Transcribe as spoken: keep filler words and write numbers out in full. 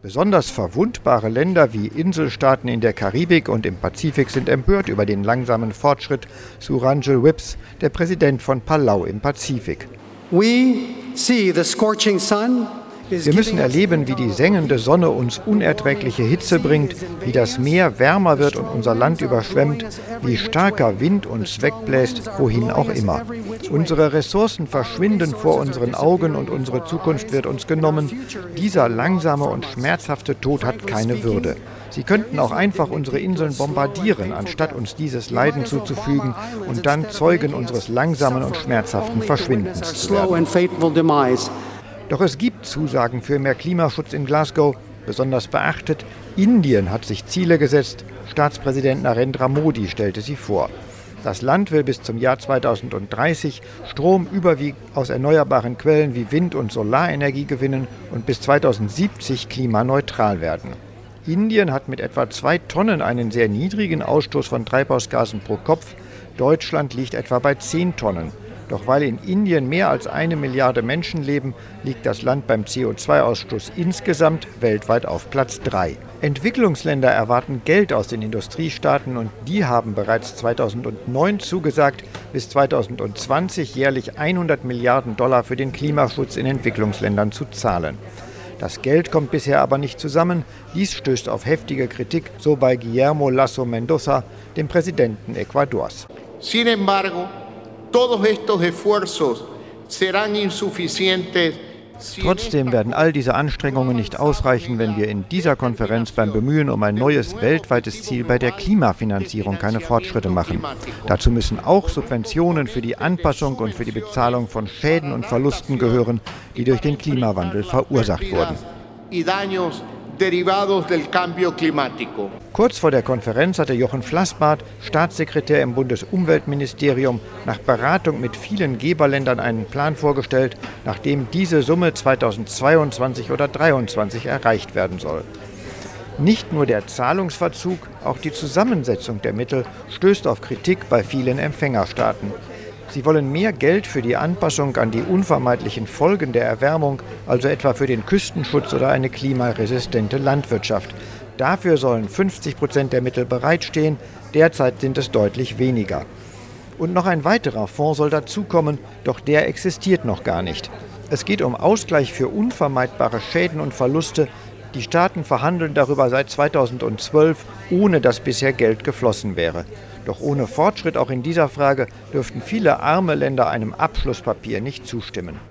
Besonders verwundbare Länder wie Inselstaaten in der Karibik und im Pazifik sind empört über den langsamen Fortschritt, so Rangel Whipps, der Präsident von Palau im Pazifik. We see the scorching sun. Wir müssen erleben, wie die sengende Sonne uns unerträgliche Hitze bringt, wie das Meer wärmer wird und unser Land überschwemmt, wie starker Wind uns wegbläst, wohin auch immer. Unsere Ressourcen verschwinden vor unseren Augen und unsere Zukunft wird uns genommen. Dieser langsame und schmerzhafte Tod hat keine Würde. Sie könnten auch einfach unsere Inseln bombardieren, anstatt uns dieses Leiden zuzufügen und dann Zeugen unseres langsamen und schmerzhaften Verschwindens zu werden. Doch es gibt Zusagen für mehr Klimaschutz in Glasgow. Besonders beachtet, Indien hat sich Ziele gesetzt. Staatspräsident Narendra Modi stellte sie vor. Das Land will bis zum Jahr zweitausenddreißig Strom überwiegend aus erneuerbaren Quellen wie Wind- und Solarenergie gewinnen und bis zweitausendsiebzig klimaneutral werden. Indien hat mit etwa zwei Tonnen einen sehr niedrigen Ausstoß von Treibhausgasen pro Kopf. Deutschland liegt etwa bei zehn Tonnen. Doch weil in Indien mehr als eine Milliarde Menschen leben, liegt das Land beim C O zwei Ausstoß insgesamt weltweit auf Platz drei. Entwicklungsländer erwarten Geld aus den Industriestaaten und die haben bereits zweitausendneun zugesagt, bis zweitausendzwanzig jährlich hundert Milliarden Dollar für den Klimaschutz in Entwicklungsländern zu zahlen. Das Geld kommt bisher aber nicht zusammen. Dies stößt auf heftige Kritik, so bei Guillermo Lasso Mendoza, dem Präsidenten Ecuadors. Sin embargo, todos estos esfuerzos serán insuficientes. Trotzdem werden all diese Anstrengungen nicht ausreichen, wenn wir in dieser Konferenz beim Bemühen um ein neues weltweites Ziel bei der Klimafinanzierung keine Fortschritte machen. Dazu müssen auch Subventionen für die Anpassung und für die Bezahlung von Schäden und Verlusten gehören, die durch den Klimawandel verursacht wurden. Kurz vor der Konferenz hatte Jochen Flassbart, Staatssekretär im Bundesumweltministerium, nach Beratung mit vielen Geberländern einen Plan vorgestellt, nachdem diese Summe zweitausendzweiundzwanzig oder zweitausenddreiundzwanzig erreicht werden soll. Nicht nur der Zahlungsverzug, auch die Zusammensetzung der Mittel stößt auf Kritik bei vielen Empfängerstaaten. Sie wollen mehr Geld für die Anpassung an die unvermeidlichen Folgen der Erwärmung, also etwa für den Küstenschutz oder eine klimaresistente Landwirtschaft. Dafür sollen fünfzig Prozent der Mittel bereitstehen, derzeit sind es deutlich weniger. Und noch ein weiterer Fonds soll dazukommen, doch der existiert noch gar nicht. Es geht um Ausgleich für unvermeidbare Schäden und Verluste. Die Staaten verhandeln darüber seit zweitausendzwölf, ohne dass bisher Geld geflossen wäre. Doch ohne Fortschritt auch in dieser Frage dürften viele arme Länder einem Abschlusspapier nicht zustimmen.